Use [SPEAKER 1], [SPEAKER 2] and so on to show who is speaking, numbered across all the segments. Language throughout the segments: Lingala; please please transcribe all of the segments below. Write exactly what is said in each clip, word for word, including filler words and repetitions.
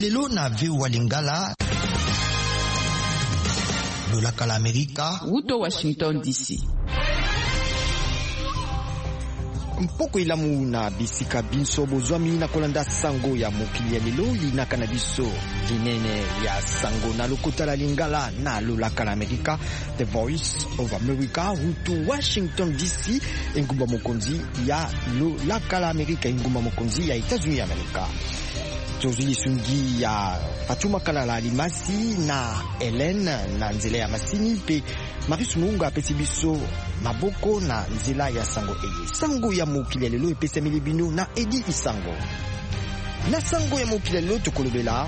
[SPEAKER 1] Lelo na viu Lingala, Lolaka la Amerika,
[SPEAKER 2] Uto Washington D C.
[SPEAKER 3] Mpoko ilamu na bisika binso bozwami na kolanda sango ya mokili ya lelo linaka na biso linene ya sango na lokota la Lingala na Lolaka la Amerika, The Voice of America, Uto Washington D C, engumba mokonzi ya Lolaka la Amerika, engumba mokonzi ya Etats-Unis ya Amerika. Tozili sungi ya Fatuma Kalala Alimasi na Hélène na nzela ya masini pe Marius Munga pesi biso maboko na nzela ya sango eye. Sango ya mokili lelo epesa milibino na Edi Isango. Na sango ya mokili lelo tokolobela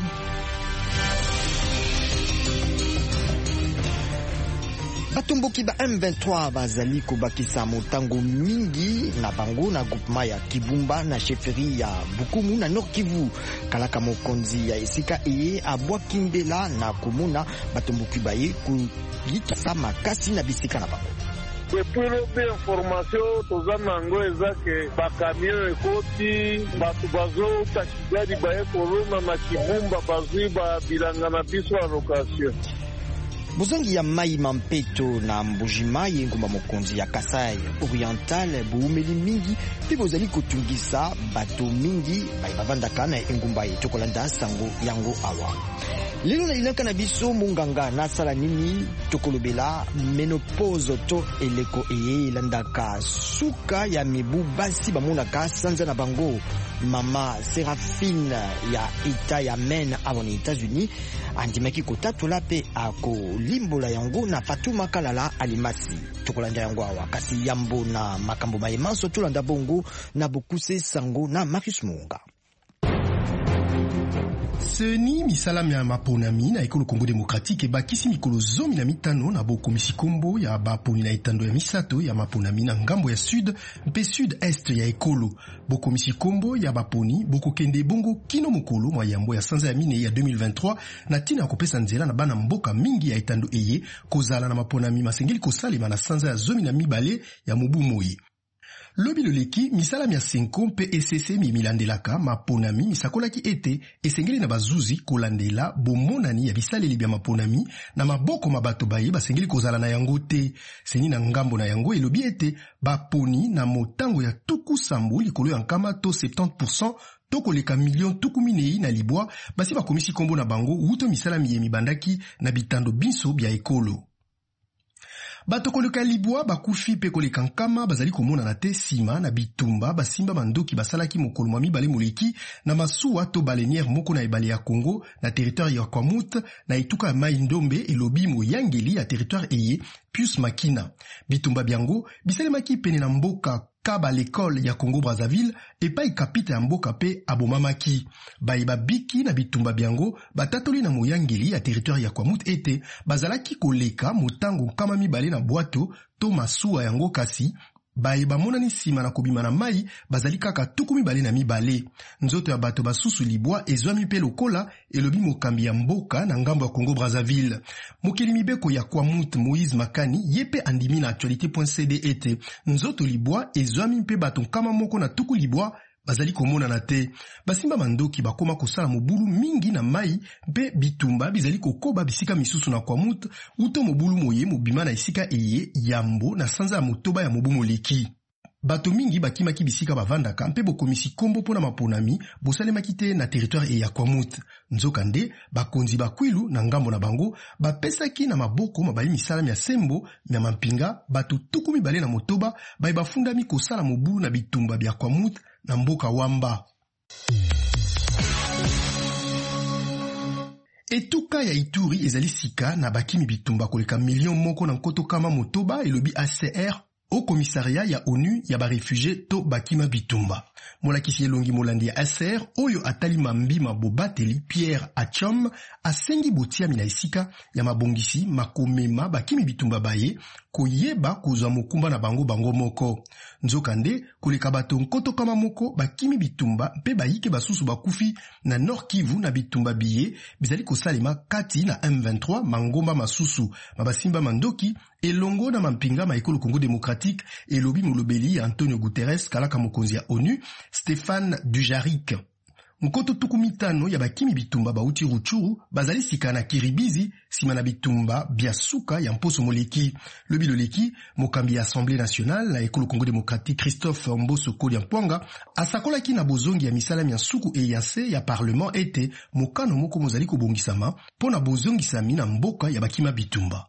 [SPEAKER 3] batomboki ba M vingt-trois bazali kobakisa motango mingi na bango na groupement ya Kibumba na chefferie ya Bukumu na Nord Kivu. Kalaka mokonzi ya esika eye abwaki mbela na komona batomboki baye kuyitasa makasi na bisika na bango.
[SPEAKER 4] Depuis l'obé information tozana ngo ezake bakamion ekoti batu bazo takigari baye korona na Kibumba bazwi ba bilanga na biso ya location.
[SPEAKER 3] Bozangi ya mai mampeto na mbujima yengumba mokonzi ya Kasai Oriental buumeli mingi pe bozali kotungisa bato mingi baibavandaka na engumba ye tokolanda sango yango awa. Lelo na ilanka na biso munganga na sala nini tokolobela menopause to eleko eye landaka suka ya mibu basi bamonaka sanza na bango. Mama Séraphine ya Ita ya Men avant les États-Unis andimaki kotatola pe ako limbola yango na Fatuma Kalala Alimasi tokolanda yango awa kasi yambo na makambo mayemanso tolanda bongo na Bokuse Sango na Marius Munga.
[SPEAKER 5] Seni misala ya maponami na ekolo Congo Démocratique ebakisi mikolo zomi na mitano na bokomisi kombo ya baponi na etando ya misato ya maponami na ngambo ya sud mpe sud-est ya ekolo. Bokomisi kombo ya baponi bokokende bongo kino mokolo mwa yambo ya sanza ya mine ya deux mille vingt-trois na tina ya kopesa nzela na bana mboka mingi ya etando eye kozala na maponami masengeli kosalema na sanza ya zomi na mibale ya mobu moi. Lobi loleki misala mia senko mpe E C C mi milandelaka maponami misakolaki ete esengeli na bazuzi kolandela bomonani ya bisaleli bya maponami na maboko mabato baye basengeli kozala na yango te. Seni na ngambo na yango elobi ete baponi na motango ya tuku sambo likolo ya nkama to soixante pour cent tokoleka million tuku minei na libwa basi bakomisi kombo na bango uto misala miye mibandaki na bitando binso bya ekolo. Bato koleka libwa bakufi pe koleka nkama bazali komona na te sima na bitumba basimba mandoki basalaki mokolo mwa mibale moleki na masuwa to baleniere moko na ebale ya Congo na territoire ya Kwamut na etuka ya Mai Ndombe elobi moyangeli ya territoire eye Pius Makina. Bitumba biango bisalemaki pene na mboka Kaba l'école ya Congo Brazzaville epai kapita ya mboka pe abomamaki. Baiba biki na bitumba biango batatoli na moyangeli ya territoire ya Kwamut ete bazalaki koleka motango kama mibale na bwato to masuwa yango kasi baiba monani sima na kobima na mai bazali kaka tuku mibale na mibale. Nzoto ya bato basusu libwa ezwami pe lokola elobi mokambi ya mboka na ngambo ya Congo Brazzaville. Mokeli mibeko ya Kwamut Moïse Makani yepe andimi na actualité point c d ete nzoto libwa ezwami pe bato kama moko na tuku libwa bazali komona na te. Basimba mandoki bakoma kosala mobulu mingi na mai mpe bitumba bizali kokoba bisika misusu na Kwamut uto mobulu moye mobima na esika eye yambo na sanza ya motoba ya mobu moleki. Bato mingi bakimaki bisika bavandaka mpe bokomisi kombo pona maponami bosalemaki te na territoire ya Kwamut. Nzokande bakonzi bakwilu na ngambo na bango bapesaki na maboko mabali misala mia sembo mia mampinga bato tuku mibale na motoba bai bafundami kosala mobulu na bitumba bya Kwamut na mboka wamba. Etuka ya Ituri ezali sika na bakimi bitumba koleka million moko na nkoto kama motoba elobi A C R au commissariat ya ONU ya ba réfugié to bakima bitumba. Molakisi elongi molandi ya A C R oyo atali mambima bobateli Pierre Achom asengi botia mina esika ya mabongisi makomema bakimi bitumba baye koyeba kozwa mokumba na bango bango moko. Nzokande koleka bato nkoto kama moko bakimi bitumba mpe bayike basusu bakufi na Nord Kivu na bitumba biye bizali kosalema kati na M vingt-trois mangomba masusu mabasimba mandoki elongo na mampinga ma ekolo Congo Démocratique elobi molobeli Antonio Guterres kalaka mokonzi ya ONU Stéphane Dujarric. Nkoto tuku mitano ya bakimi bitumba bauti Ruchuru bazali sika na Kiribizi sima na bitumba biasuka ya mposo moleki. Lobi loleki mokambi ya Assemblée nationale na ekolo Congo démocratique Christophe Mboso Kolia Mpwanga asakolaki na bozongi ya misala ya suku e yase ya parlement ete mokano moko mozali kobongisama pona bozongisami na mboka ya bakima bitumba.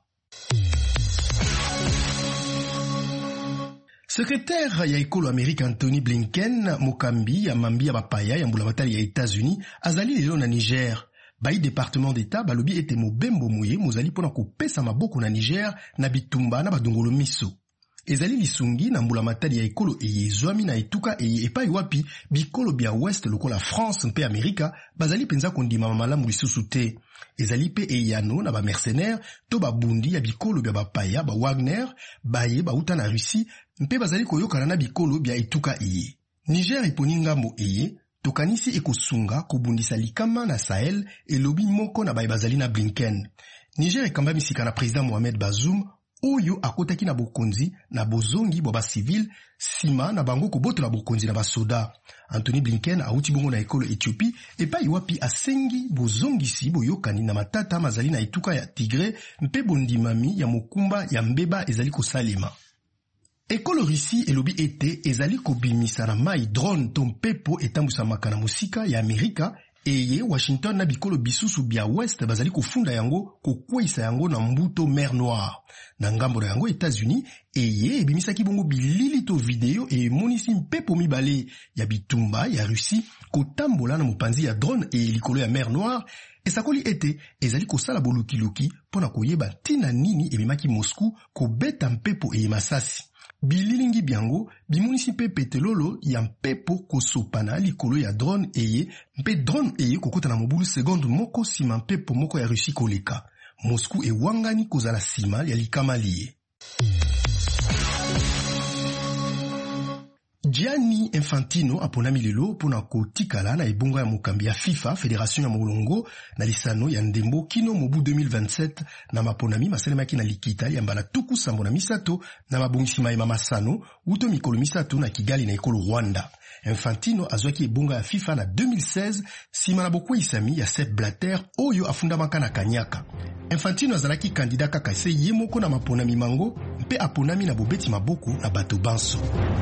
[SPEAKER 5] Secrétaire ya ekolo Amerika Anthony Blinken mokambi ya mambi ya bapaya ya mbula batali ya États-Unis azali lelo na Niger. Bai département d'État balobi ete mobembo moye mozali pona kopesa maboko na Niger na bitumba na badongolo miso. Ezali lisungi na mbula matali ya ekolo eye zwami na etuka eye epai wapi bikolo bia West lokola France mpe Amerika bazali penza kondima malamu lisusu te. Ezali pe eyano na ba mercenaires to babundi ya bikolo bia bapaya ba Wagner baye bauta na Russie mpe bazali koyokana na bikolo bia etuka eye. Niger eponi ngambo eye tokanisi ekosunga kobundisa likama na Sahel elobi moko na baye bazali na Blinken. Niger ekamba misika na président Mohamed Bazoum oyo akotaki na bokonzi na bozongi bwa ba civil sima na bango kobotola bokonzi na basoda. Anthony Blinken auti bongo na ekolo Ethiopie epai wapi asengi bozongisi boyokani na matata mazali na etuka ya Tigre mpe bondimami ya mokumba ya mbeba ezali kosalema. Ekolo Russie elobi ete ezali kobimisa na mai drone to mpepo etambusamaka na mosika ya Amerika eye Washington na bikolo bisusu bia West bazali kofunda yango kokweisa yango na mbuto Mer Noire. Na ngambo na yango États-Unis eye ebimisaki bongo bilili to video e monisi mpepo mibale ya bitumba ya Russie kotambola na mopanzi ya drone e likolo ya Mer Noire esakoli ete ezali kosala bolukiluki pona koyeba tina nini ebimaki Moscou kobeta mpepo e masasi. Bililingi biango bimonisi mpe petelolo ya mpepo kosopana likolo ya drone eye mpe drone eye kokota na mobulu seconde moko sima mpepo moko ya Russie koleka. Moscou ewangani kozala sima ya likama liye. Gianni Infantino aponami lelo pona kotikala na ebongo ya mokambi ya FIFA, Fédération ya molongo na lisano ya ndembo kino mobu deux mille vingt-sept na maponami masalemaki na likita ya mbala tuku sambo na misato na mabongisi mayema masano uto mikolo misato na Kigali na ekolo Rwanda. Infantino azwaki ebongo ya FIFA na deux mille seize sima na bokwe isami ya Sepp Blatter oyo afundamaka na Kanyaka. Infantino azalaki kandida kaka se ye moko na maponami mango mpe aponami na bobeti maboko na bato banso.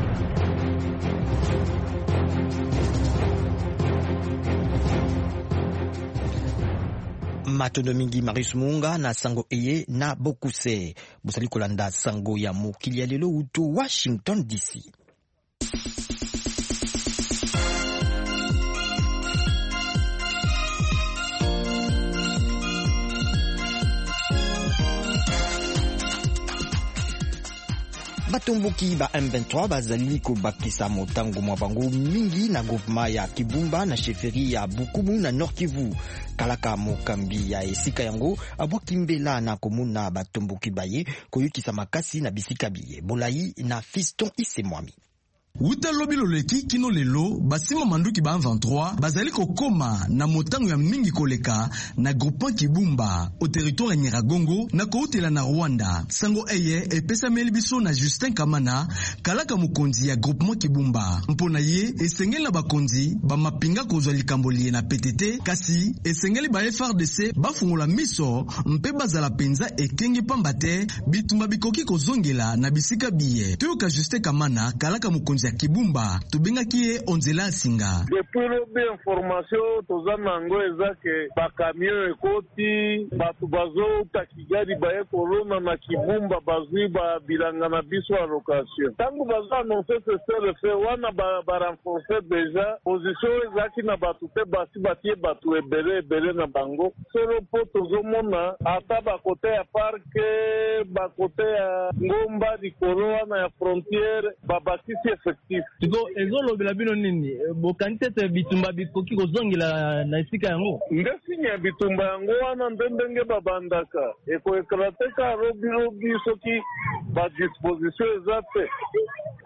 [SPEAKER 3] Matondo mingi Marius Munga na sango eye na bokuse. Busali kolanda sango ya mokili ya lelo uto Washington D C. Batomboki ba M vingt-trois bazali kobakisa motango mwa bango mingi na groupement ya Kibumba na sheferi ya Bukubu na Nord Kivu. Kalaka mokambi ya esika yango abwaki mbela na komuna batomboki baye koyukisa makasi na bisika biye. Bolai na Fiston Isemwami.
[SPEAKER 2] Wuta lobi loleki kino lelo basima manduki ba M vingt-trois bazali kokoma na motango ya mingi koleka na groupement Kibumba au territoire Nyiragongo na koutela na Rwanda. Sango eye epesa melibiso na Justin Kamana kalaka mokonzi ya groupement Kibumba. Mpona ye esengeli na bakonzi ba mapinga kozwa likambo liye na P T T kasi esengeli ba F R D C bafungola miso mpe bazala penza ekenge pamba te bitumba bikoki kozongela na bisika biye. Toyoka Justin Kamana kalaka mokonzi ya Kibumba tubenga kiye onzela singa.
[SPEAKER 4] Depuis lobi information toza nango ezake ba camion ekoti batu bazo takigari baye korona na Kibumba bazwi ba bilanga na biso a location. Tangu bazo annoncer ce seul fait wana ba, ba renforcer déjà position ezaki na batu te basi batie batu ebele ebele na bango. Solo po tozo mona ata ba kote ya parke ba kote ya ngomba di corona ya frontière ba bakisi effectif.
[SPEAKER 6] Tiko ezolo bila bino nini bo kantete bitumba bikoki kozongela na esika yango
[SPEAKER 4] ngesi nya bitumba yango wana ndendenge babandaka eko ekrateka robi robi soki ba disposition ezate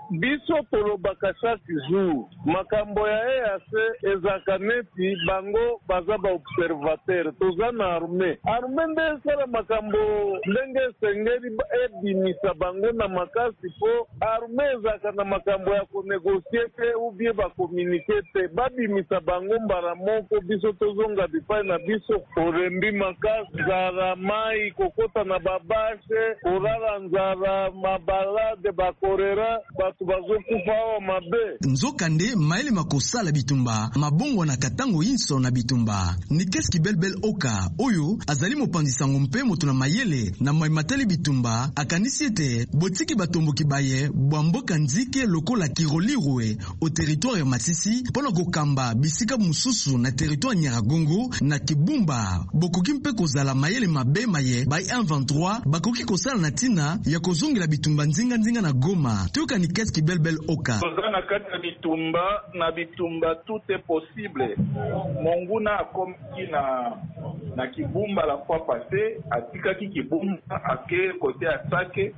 [SPEAKER 4] biso tolobaka chaque jour makambo ya E A C ezaka neti bango baza ba observateur toza na arme arme nde esala makambo ndenge esengeli ebimisa bango na makasi po arme ezaka na makambo ya konegosie te ubie bakomunike te babimisa bango mbala moko biso tozonga bipai na biso orembi makasi nzala mai kokota na babashe korala nzala mabalade bakorera bato bazokufa awa mabe
[SPEAKER 2] nzokande maele makosala bitumba mabongo na katango inso na bitumba ni keski belbel oka oyo azali mopanzi sango mpe moto na mayele na maimatali bitumba akanisi ete botiki batomboki baye bwamboka nzike lokola kirolirwe au territoire ya Masisi pona kokamba bisika mususu na territoire Nyiragongo na Kibumba bokoki mpe kozala mayele mabe maye ba M vingt-trois bakoki kosala na tina ya kozongela bitumba nzinga nzinga na Goma toka ni keski belbel oka
[SPEAKER 7] kozana kati ya bitumba na bitumba tout est possible monguna akomki na na Kibumba la fois passée atikaki Kibumba ake kote asake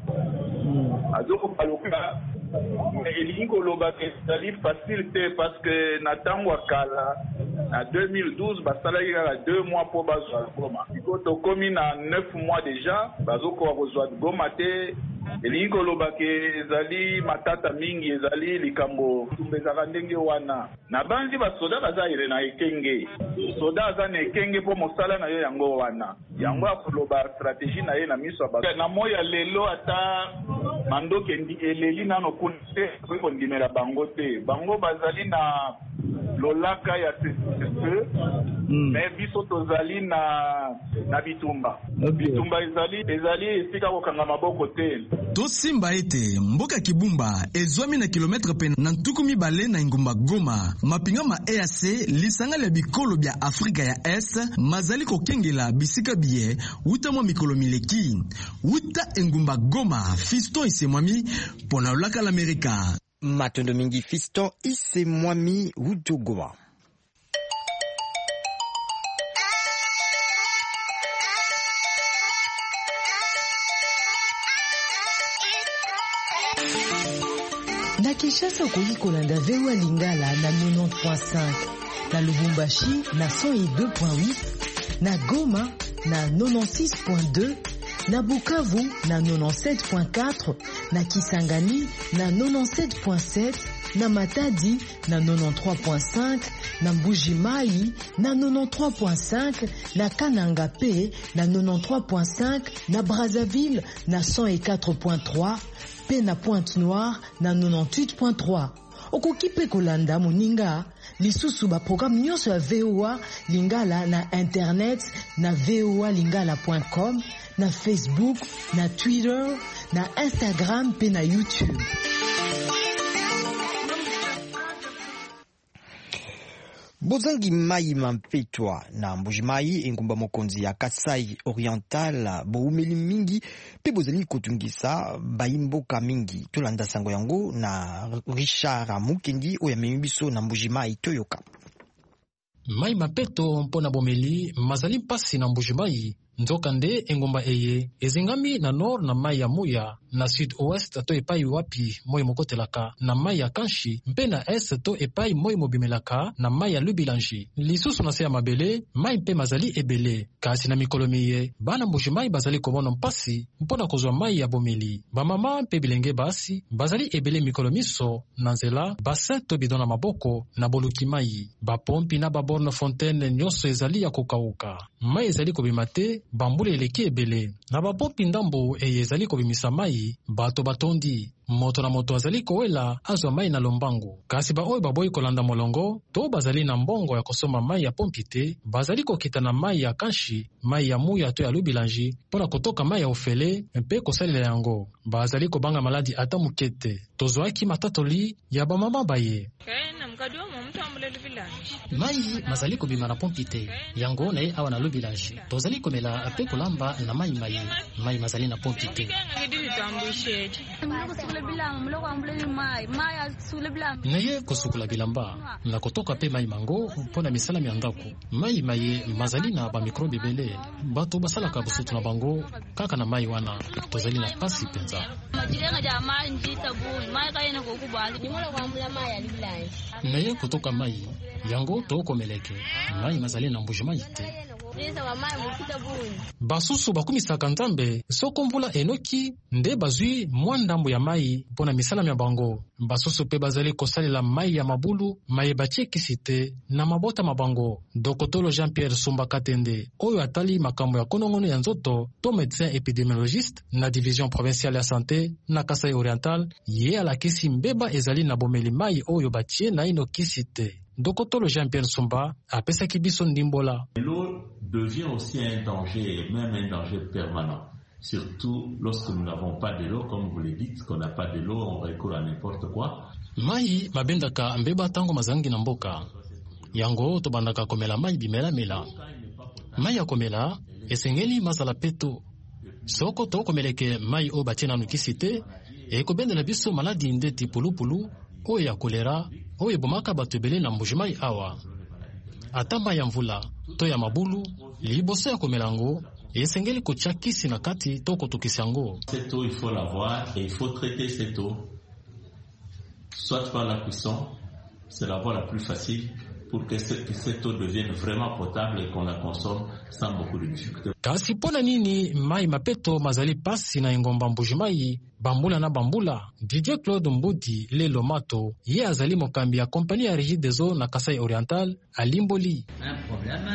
[SPEAKER 7] azoko paloka elingo loba ezali facile te parce que na tango akala na deux mille douze basalaki kaka deux mois po bazwa Goma siko tokomi na neuf mois déjà bazoko kozwa Goma te elingi koloba ke ezali matata mingi ezali likambo tumbezaka ndenge wana na banzi basoda baza ire na ekenge soda aza na ekenge po mosala na yo yango wana yango akoloba stratégie na ye na miso ya na moya lelo ata mandoke eleli nano kunte kondimela bango te bango bazali na lolaka ya C C C mais biso tozali na na bitumba bitumba ezali ezali esika kokanga maboko te
[SPEAKER 2] to simba ete mboka Kibumba ezwami na kilometre pe na ntuku mibale na ingumba Goma mapinga ma E A C lisanga ya bikolo bya Afrika ya Est mazali kokengela bisika biye uta mwa mikolo mileki uta ingumba Goma Fiston Isemwami pona laka l'Amerika
[SPEAKER 3] Matondo mingi Fiston Isemwami uto Goma.
[SPEAKER 8] Na Kinshasa okoki kolanda V O A Lingala na quatre-vingt-dix point cinq, na Lubumbashi na cent deux point huit, na Goma na quatre-vingt-six point deux, na Bukavu na quatre-vingt-dix-sept point quatre, na Kisangani na quatre-vingt-dix-sept point sept, na Matadi na quatre-vingt-treize point cinq, na Mbuji-Mayi na quatre-vingt-treize point cinq, na Kananga P na quatre-vingt-treize point cinq, na Brazzaville na cent quatre point trois, pe na Pointe-Noire na quatre-vingt-dix-huit point trois. Okoki pe kolanda moninga lisusu ba programme nyonso ya V O A Lingala na internet na v o a lingala point com, na Facebook, na Twitter, na Instagram pe na YouTube.
[SPEAKER 3] Bozangi mai mampetwa na Mbuji-Mayi engumba mokonzi ya Kasai Oriental boumeli mingi pe bozali kotungisa baimboka mingi tolanda sango yango na Richard Mukendi oya memibiso na Mbuji-Mayi toyoka.
[SPEAKER 9] Mai mapeto mpona bomeli mazali pasi na Mbuji-Mayi nzokande engomba eye ezingami na nord na mai ya Muya na sud-ouest to epai wapi moi mokotelaka na mai ya Kanshi mpe na est to epai moi mobimelaka na mai ya Lubilanji lisusu na se ya mabele mai mpe mazali ebele kasi na mikolo miye bana Mbuji-Mayi bazali komona mpasi mpona kozwa mai ya bomeli bamama mpe bilenge basi bazali ebele mikolo miso na nzela basin to bidon na maboko na boluki mai bapompi na baborne fontaine nyonso ezali ya kokauka mai ezali kobima te bambula eleki ebele na bapompi ndambo eye ezali kobimisa mai bato batondi moto na moto azali kowela azwa mai na lombangu kasi ba oyo baboyi kolanda molongo to bazali na mbongo ya kosoma mai ya pompi te bazali kokita na mai ya Kanshi mai ya Muya to ya Lubilanji mpona kotoka mai ya ofele mpe kosalela yango bazali kobanga maladi ata mukete tozwaki matatoli ya bamama baye
[SPEAKER 10] mai mazali kobima na pompi te yango na ye awa na Lubilanji tozali komela mpe kolamba na mai mai mai mazali na pompi te
[SPEAKER 9] naye kosukula bilamba na kotoka pe mai mango mpona misala ya ndako mai maye mazali na ba microbe bele bato basalaka busutu na bango kaka na mai wana tozali na pasi penza naye kutoka mai yango tokomeleke mai mazali na mbujimai te basusu bakumisaka nzambe soko mvula enoki nde bazwi mwa ndambo ya mai mpona misala ya bango basusu pe bazali kosalela mai ya mabulu mai batie kisi te na mabota mabango dokotolo Jean-Pierre Sumba Katende oyo atali makambo ya konongono ya nzoto to médecin épidémiologiste na division provinciale ya santé na Kasai Oriental ye alakisi mbeba ezali na bomeli mai oyo batie na ino kisi te. Dokotolo Jean-Pierre Sumba apesaki biso ndimbola.
[SPEAKER 11] L'eau devient aussi un danger, même un danger permanent. Surtout lorsque nous n'avons pas de l'eau, comme vous le dites, qu'on n'a pas de l'eau, on recourt à n'importe quoi.
[SPEAKER 9] Mai mabendaka mbeba tango mazangi na mboka. Yango tobandaka komela mai bimela mela. Mai ya komela esengeli mazala peto. Soko to komeleke mai o batina nukisi te e kobendela biso maladi ndeti pulupulu oyo ya kolera oyo ebomaka bato ebele na mbujimai awa. Ata mai ya mvula to ya mabulu liboso ya komelango esengeli kotia kisi na kati to kotokisa yango.
[SPEAKER 11] Cette eau, il faut l'avoir et il faut traiter cette eau soit par la cuisson, c'est la voie la plus facile pour que cette eau devienne vraiment potable et qu'on la consomme sans beaucoup de difficultés.
[SPEAKER 9] Kasi pona nini mai mapeto mazali pasi na ingomba mbujimai bambula na bambula. Didier Claude Mbudi Lelo Mato ye azali mokambi ya kompani ya Régie des eaux na Kasai Oriental à Limboli.
[SPEAKER 12] Un problème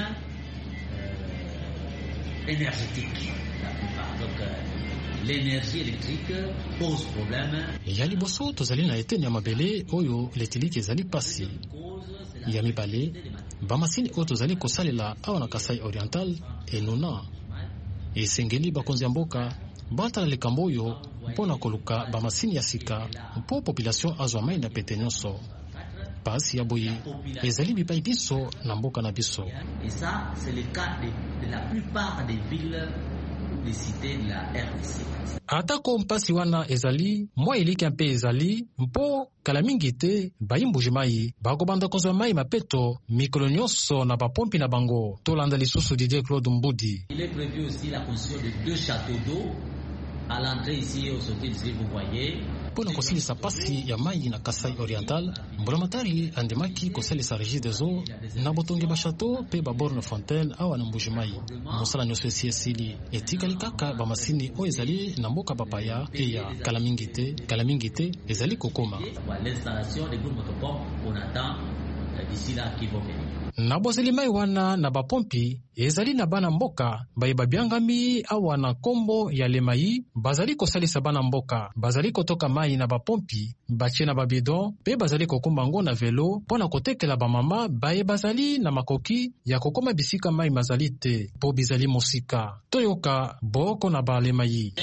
[SPEAKER 12] euh, énergétique la plupart. Donc euh, l'énergie électrique pose problème.
[SPEAKER 9] Ya liboso tozali na eteni ya mabele oyo letiliki ezali pasi. Ya mibale bamasini oyo tozali kosalela awa na Kasai Oriental enona esengeli bakonzi ya mboka batala likambo oyo mpona koluka bamasini ya sika mpo population azwa mai na pete nyonso pasi ya boye ezali bipai biso na mboka na biso.
[SPEAKER 12] Et ça c'est le cas de, de la plupart des villes des cités de la R D C.
[SPEAKER 9] Atako mpasi wana ezali mwa iliki mpe ezali mpo kala mingi te bayimbujimai bakobanda kozwa mai mapeto mikolo nyonso na bapompi na bango tolanda lisusu Didier Claude Mbudi.
[SPEAKER 12] Il est prévu aussi la construction de deux châteaux d'eau à l'entrée ici au sortie ici vous voyez.
[SPEAKER 9] Pona kosilisa pasi ya mai na Kasai Oriental mbulamatari andemaki kosalisa Régie des eaux na botongi ba château pe ba borne fontaine awa na mbujimai mosala nyonso esi esili etikali kaka bamasini oyo ezali na mboka bapaya pe ya kala mingi te kala mingi te ezali kokoma.
[SPEAKER 12] L'installation des gros motopompes on attend d'ici là qui vont venir.
[SPEAKER 9] Na bozeli mai wana na bapompi ezali na bana mboka bayeba biangami awa na kombo ya lemai bazali kosalisa bana mboka bazali kotoka mai na bapompi batie na babidon pe bazali kokumba ngo na velo pona kotekela bamama baye bazali na makoki ya kokoma bisika mai mazali te po bizali mosika toyoka boko na balemai.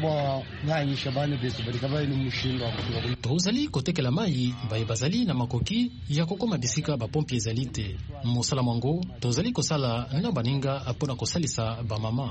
[SPEAKER 9] Tozali kotekela mai baye bazali na makoki ya kokoma bisika bapompi ezali te mosala mwango tozali kosala na baninga apona kosalisa bamama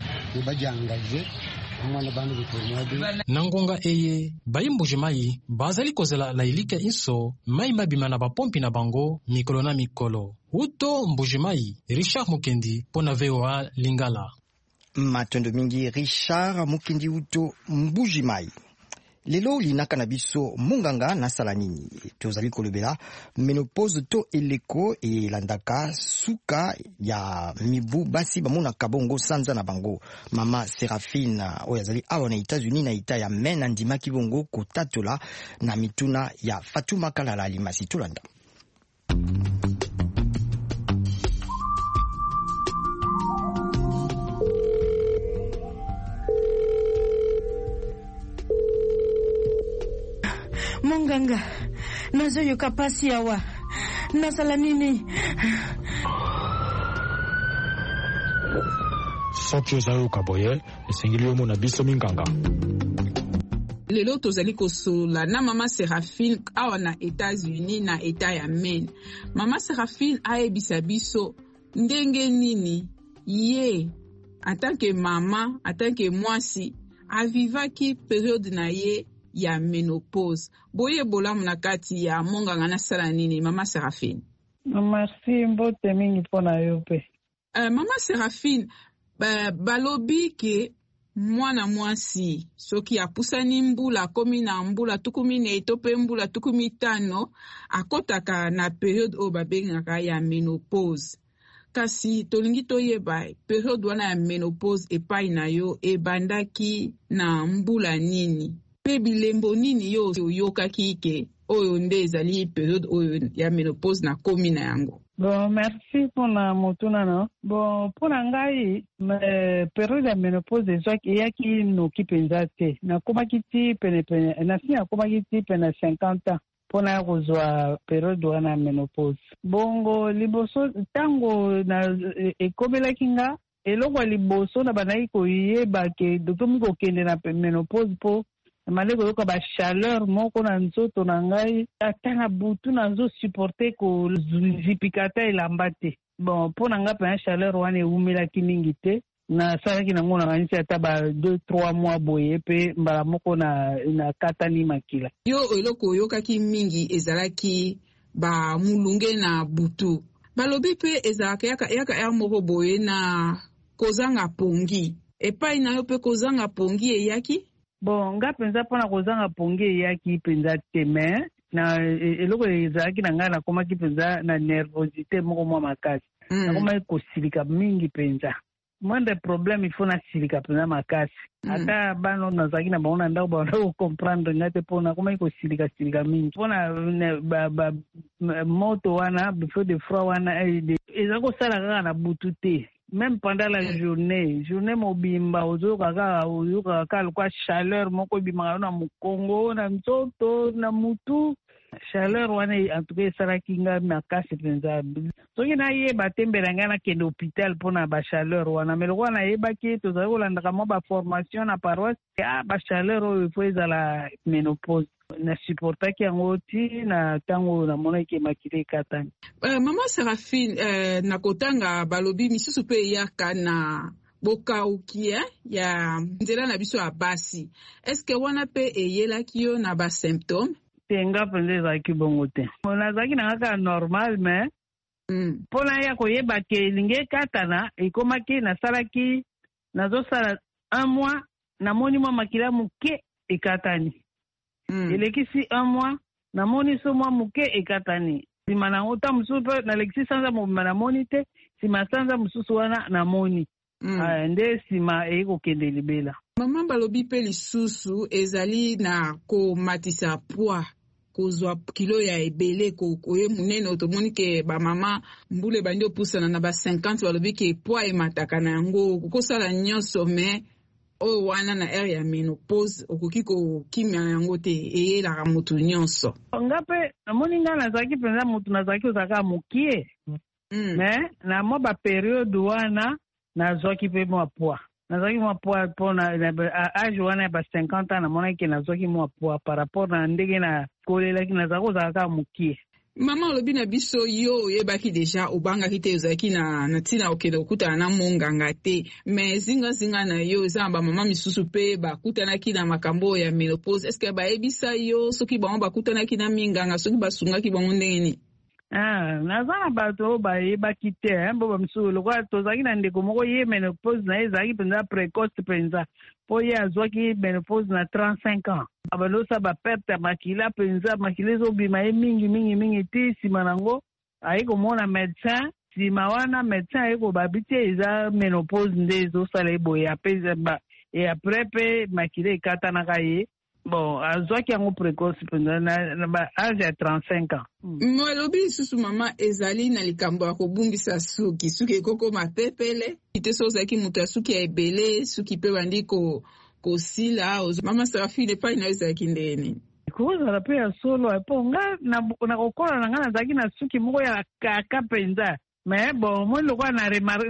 [SPEAKER 9] na ngonga eye bayimbujimai bazali kozela na ilike inso mai mabima na bapompi na bango mikolo na mikolo. Uto Mbujimai Richard Mukendi pona V O A Lingala.
[SPEAKER 3] Matondo mingi Richard Mukendi uto Mbujimai. Lelo linaka na biso munganga na sala nini tozali kolobela menopause to eleko e landaka suka ya mibu basi bamona kabongo sanza na bango. Mama Seraphine oyo azali awa na États-Unis na ita ya mena ndima kibongo kotatola na mituna ya Fatuma Kalala Limasi Tulanda.
[SPEAKER 13] Munganga, nazo yoka pasi yawa. Nasala nini?
[SPEAKER 14] Soki ozayo kaboye, esengeli yomo na biso minganga.
[SPEAKER 15] Lelo tozali kosola na Mama Seraphine awa na États-Unis na eta ya Maine. Mama Seraphine ayebisa biso ndenge nini ye en tant que mama, en tant que mwasi avivaki période na ye ya menopause. Boye bolamu na kati ya monganga nasala nini Mama Seraphine?
[SPEAKER 16] Merci mbote mingi pona yo pe.
[SPEAKER 15] Uh, Mama Seraphine, ba, balobi ke mwana mwasi soki apusani mbula komi na mbula tukumi ne etope mbula tukumi tano akotaka na periode oyo babengaka ya menopause. Kasi tolingi toyeba periode wana ya menopause epai na yo ebandaki na mbula nini? Pe bilembo nini yo oyokaki ke oyo nde ezali periode oyo ya menopause na komi na yango?
[SPEAKER 16] Bon, merci pona motuna no. Bon, pona ngai me periode ya menopause ezwaki eyaki noki penza te. Nakomaki ti pene pene, nasi nakomaki ti pene cinquante ans pona kozwa periode wana ya menopause. Bongo liboso tango na ekomelaki nga eloko ya liboso na banaki koyeba ke docteur moko okende na menopause po male koyoka ba chaleur moko na nzoto na ngai ata na butu na nzo supporter ko zipika ta elamba te. Bon, pona nga pe chaleur wana eumelaki mingi te na salaki nango na kanisi ata ba deux trois mois boye pe mbala moko na na katani makila.
[SPEAKER 15] Yo eloko oyokaki mingi ezalaki ba mulunge na butu. Balobi pe ezalaka yaka yaka ya moko boye na kozanga pongi. Epai na yo pe kozanga pongi eyaki?
[SPEAKER 16] Bon, nga penza pona kozanga pongi eyaki penza te me na eloko ezalaki na nga nakomaki penza na nervosité moko mwa makasi. Mm. Nakomaki kosilika mingi penza. Mwende problème il faut na silika penza makasi. Mm. Ata bano nazalaki na bango na ndako bango comprendre nga te pona komaki kosilika silika mingi. Pona ba, ba, moto wana before de froid wana eza kosala kaka na butu te. Même pendant la journée, journée mobimba ozo kaka ozo kaka kwa chaleur moko bimanga na mukongo na mtoto na mutu chaleur wana en tout cas sala kinga makasi penza. Soki na yeba tembela nga na kende hôpital pona ba chaleur wana mais wana yeba ki to za kolanda kama ba formation na paroisse ah ba chaleur oyo faut ezala menopause. Na supportaki yango ti na tango na mona ke makile katani.
[SPEAKER 15] Uh, Mama Seraphine uh, na kotanga balobi misusu pe yaka na bokauki eh, ya nzela na biso ya basi. Est-ce que wana pe eyelaki yo na ba symptômes?
[SPEAKER 16] Tenga pende zaki bongo te. Mona zaki na kaka normal mais mm. Pona ya koyeba ke linge katana ekomaki na salaki nazo sala un mois na moni mwa makila muke ekatani. Mm. Elekisi un mois na moni so mwa muke ekatani. Sima na ota musupe na lekisi sanza mobima na moni te, sima sanza mususu wana na moni. Mm. Uh, nde sima eko kende libela.
[SPEAKER 15] Mama balobi pe lisusu ezali na ko matisa poids kozwa kilo ya ebele ko koye munene otomoni ke ba mama mbule bandi opusana na ba cinquante balobi ke poids emataka na yango kokosala nyonso me oyo wana na ere ya menopause okoki kokimia yango te eyelaka mutu nyonso.
[SPEAKER 16] Nga pe namoni nga nazalaki penza mutu nazalaki ozalaka mokie mm. Me na mwa ba periode wana nazwaki pe mwa poids. Nazwaki mwa poids pona age wana ya ba cinquante ans namona ke nazwaki mwa poids par rapport na ndenge na kolelaki nazalaki ozalaka mokie.
[SPEAKER 15] Mama olobi na biso yo oyebaki deja obangaki te ozalaki na na tina okende okutana na monganga te mais zinga zinga na yo eza ba mama misusu pe bakutanaki na makambo ya menopause. Est-ce que bayebisa yo soki bango bakutanaki na minganga soki basungaki bango ndenge nini?
[SPEAKER 16] Ah, nazana bato bayebaki te mbo bamisusu lokwa tozalaki na ndeko moko ye menopause na ye ezalaki penza précoce penza po ye azwaki menopause na trente-cinq ans. Abalosa ba perte ya makila penza makila ezobima ye mingi mingi mingi ti sima nango aye komona médecin sima wana médecin aye kobabi te eza menopause nde ezosala eboye apesa ba e après pe makila ekatanaka ye. Bon, azwaki yango précoce penza na ba age ya trente-cinq ans.
[SPEAKER 15] Molobi lisusu mama ezali na likambo ya kobumbisa suki suki ekoko mapepele ite so ozalaki moto ya suki ya ebele suki pe bandi ko kosila Mama Seraphine epai na ezalaki ndeni
[SPEAKER 16] kozala pe ya solo po nga na kokola na nga nazalaki na suki moko ya kaka penza mais bon moi lokwa na remarque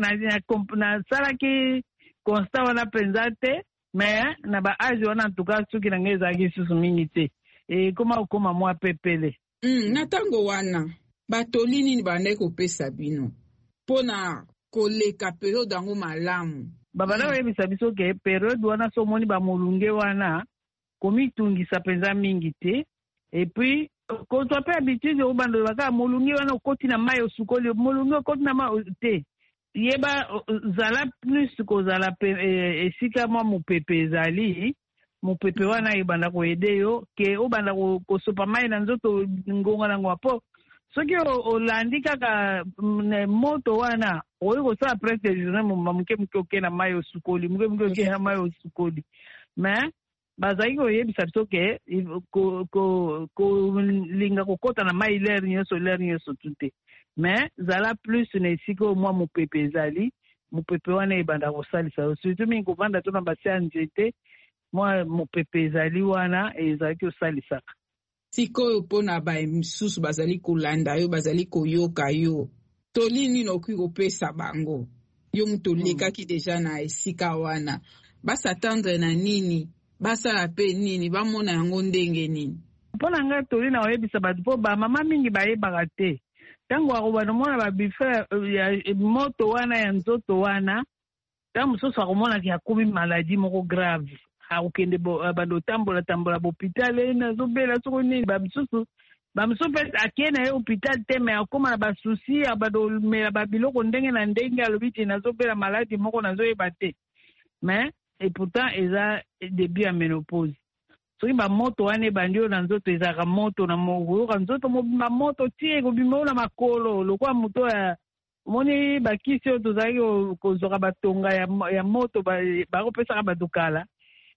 [SPEAKER 16] na salaki constat wana penza te mais na ba age wana en tout cas suki na nga ezalaki susu mingi te e koma okoma mwa pepele.
[SPEAKER 15] Mm, na tango wana batoli nini bandai kopesa bino pona koleka periode yango malamu?
[SPEAKER 16] Babala oyebisa biso ke periode wana so moni ba molunge wana komitungisa penza mingi te. Et puis quand tu as habitué au bando baka molungi wana okoti na mai osukoli molungi okoti na mai te. Yeba zala plus ko zala pe esika mwa mupepe ezali mupepe wana ibanda ko ede yo ke obanda ko sopa mai na nzoto ngonga na ngwapo soki olandi kaka moto wana oyi ko sa presque journée mo mamuke muke na mai osukoli muke muke na mai osukoli mais bazaki koyebisa biso ke kolinga kokota na mai lere nyonso lere nyonso tute mais zala plus na esika omwa mopepe ezali mopepe wana ebanda kosalisa surtout mingi kovanda to na basi ya nzete mwa mopepe ezali wana ezalaki osalisaka
[SPEAKER 15] sikoyo mpona bamisusu bazali kolanda yo bazali koyoka yo toli nini okoki kopesa bango yo moto olekaki deja na esika wana basatendre na nini basala pe nini bamona yango ndenge nini
[SPEAKER 16] mpona ngai toli na oyebisa bato mpo bamama mingi bayebaka te ntango akobana mona babife ya moto wana ya nzoto wana ntango mosusu akomonaki akomi maladi moko grave akokende bando tambola tambola bohôpital nazobela soko nini bamisusu bamisusu mpe akie na ye hôpital te me akóma na basusi abadolmela babiloko ndenge na ndenge alobi te nazobela maladi moko nazoyeba te mais et pourtant eza début ya ménopause soki bamoto wana ebandi oyo na nzoto ezalaka moto na mokoyoka nzoto mobimba moto tie ekobima oyo na makolo lokwa moto ya omoni bakisi oyo tozalaki kozwaka batonga ya moto bakopesaka bato kala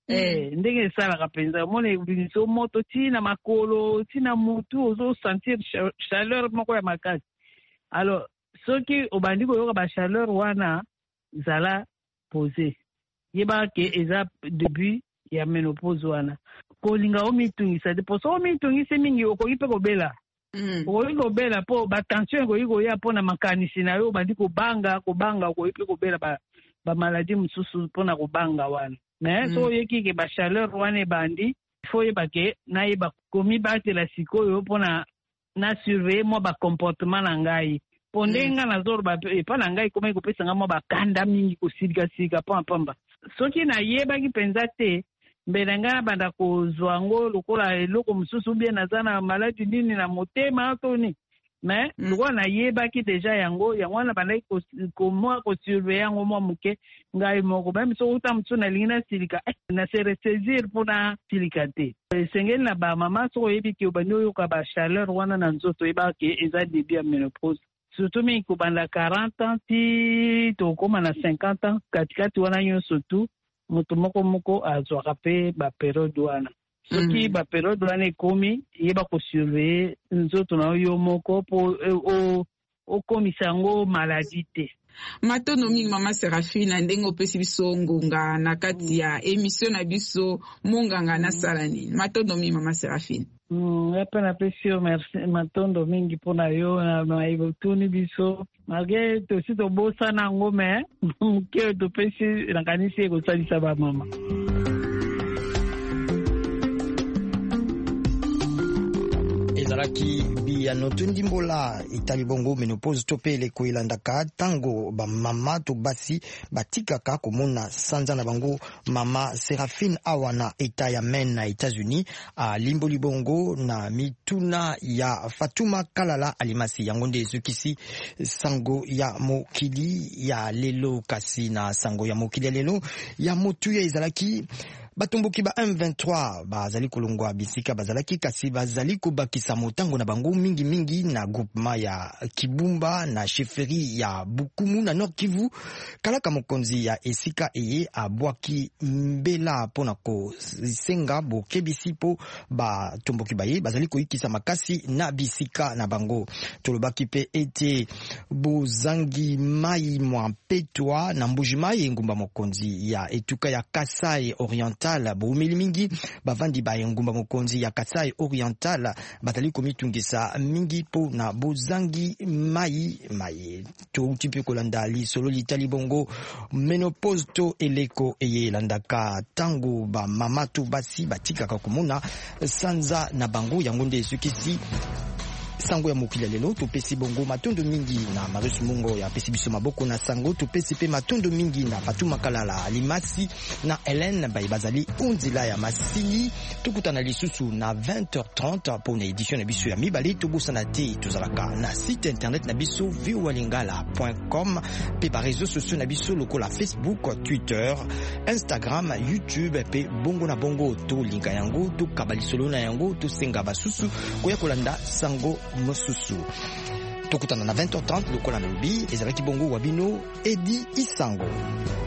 [SPEAKER 16] ndenge esalaka mpenza omoni ebimisa moto ti na makolo ti na mutu ozosentir chaleur moko ya makasi alors soki obandi koyoka bachaleur wana zala posé yeba ke eza début ya ménopause wana kolinga omitungisa te po so omitungisi mingi okoki mpe kobela okoki kobela mpo batension ekoki koya mpo na makanisi na yo obandi kobanga kobanga okoki mpe kobela bamaladi mosusu mpona kobanga wana mais so oyeki ke bachaleur wana ebandi ifo oyeba ke nayeba komibatela sikoyo mpona na surveille mwa bacomportement na ngai mpo ndenge nga nazoloba epa na ngai komaki kopesanga mwa bakanda mingi kosilikasika mpo pamba soki nayebaki mpenza te mbele ngai nabanda kozwa yango lokola eloko mosusu bien naza na maladi nini na motema toni mais lokola nayebaki deja yango yango wana bandaki komwa kosurveille yango mwa moke ngai moko meme soki uta mosusu nalingi nasilika nase resaisir mpona silika te esengeli na bamama soki oyebi ke obandi oyoka bachaleur wana na nzoto oyebaka ke eza début ya ménopause surtout mingi kobanda quarante ans ti tokóma na cinquante ans katikati wana nyonso tu moto moko moko azwaka mpe baperiode wana soki baperiode wana ekomi yeba kosurveille nzoto na yo moko mpo okomisa yango maladi te
[SPEAKER 15] matondo mingi mama Seraphine ndenge opesi biso ngonga na kati ya émission na biso monganga nasala nini matondo mingi mama Seraphine
[SPEAKER 16] epe napesi yo merci matondo mingi mpona yo na ebotuni biso malgré tosi tobosana yango me moke oyo topesi nakanisi ekosalisa bamama
[SPEAKER 3] ezalaki biyano tondimbola etali bongo ménopause to mpe eleko elandaka ntango bamama to basi batikaka komona sanza na bango. Mama Seraphine awa na eta ya Maine na États-Unis alimboli bongo na mituna ya Fatuma Kalala Alimasi yango nde ezokisi sango ya mokili ya lelo. Kasi na sango ya mokili ya lelo ya motuya ezalaki batomboki ba M vingt-trois bazali kolongwa bisika bazalaki kasi bazali kobakisa motango na bango mingi mingi na groupement ya Kibumba na chefferie ya Bukumu na Nord Kivu. Kalaka mokonzi ya esika eye abwaki mbela pona ko senga bokebisi po batomboki baye bazali koyikisa makasi na bisika na bango. Tolobaki pe ete bozangi mai mwa petwa na Mbujimai ngumba mokonzi ya etuka ya Kasai Oriental boumeli mingi bavandi ba ngumba mokonzi ya Kasai Oriental batali komitungisa mingi po na bozangi mai mai to tipe kolanda li solo litali bongo ménopause to eleko eye landaka tango ba mama to basi batika komona sanza na bango yango nde sukisi sango ya mokili lelo topesi bongo matondo mingi na Marius Mungo ya pesi biso maboko na sango topesi pe matondo mingi na Fatuma Kalala Limasi na Hélène Baibazali Unzila ya Masili tukutana lisusu na vingt heures trente pour une édition na biso ya mibali tobosana te tozalaka na site internet na biso voa lingala point com pe ba réseaux sociaux na biso lokola Facebook, Twitter, Instagram, YouTube pe bongo na bongo to linka yango to kabalisolo na yango to senga basusu koya kolanda sango mosusu tokutana na vingt heures trente lokola na lobi ezalaki bongo wabino Edi Isango.